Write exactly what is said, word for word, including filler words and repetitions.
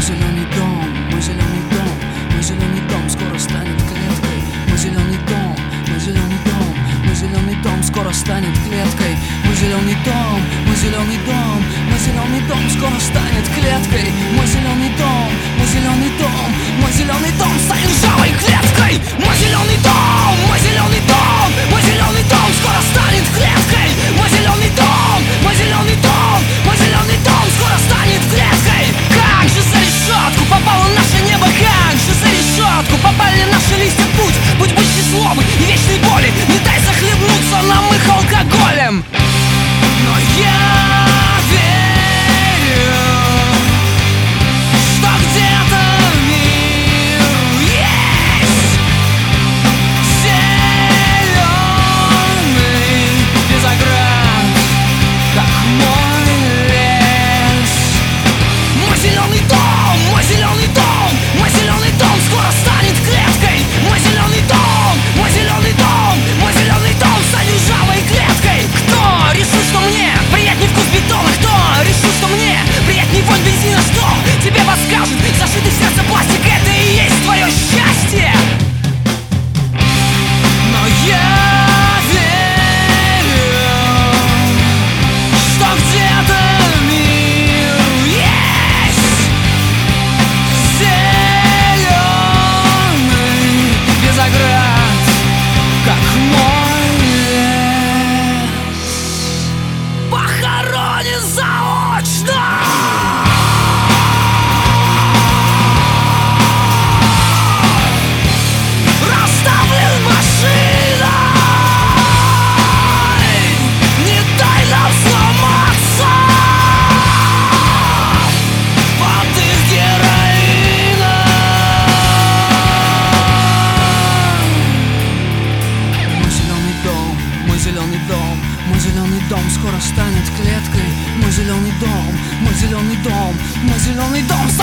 зеленый дом, мой зеленый дом, мой зеленый дом скоро станет клеткой. Мой зеленый дом, мой зеленый дом, мой зеленый дом скоро станет клеткой. Мой зеленый дом, мой зеленый дом, мой зеленый дом скоро станет клеткой. Мой зеленый дом, мой зеленый дом, мой зеленый дом станет ржавой клеткой. Мой зеленый дом, мой зеленый дом, мой зеленый дом скоро станет клеткой. Мой зеленый дом, мой зеленый дом, мой зеленый дом скоро станет клеткой. Как же за решетку попало наше небо, как же за решетку попали наши листья в путь. Путь будь злобы и вечной боли, не дай захлебнуться нам их алкоголем. Но я верю, что где-то мир есть зеленый без оград, как мой лес. Мой зеленый дом, мой зеленый дом, мой зеленый дом скоро станет клеткой. Мой зеленый дом, мой зеленый дом, мой зеленый дом станет ржавой клеткой. Кто решил, что мне приятней вкус бетона? Кто решил, что мне приятней вонь бензина? Что тебе подскажет зашитый в сердце пластик? Это и есть твое счастье. Но я верю, что где-то мир есть зеленый без оград, как мой лес. Похоронен заочно. Расставлен машиной. Не дай нам сломаться под их героином. Мой зеленый дом, мой зеленый дом, мой зеленый дом скоро станет клеткой. Мой зеленый дом, мой зеленый дом, мой зеленый дом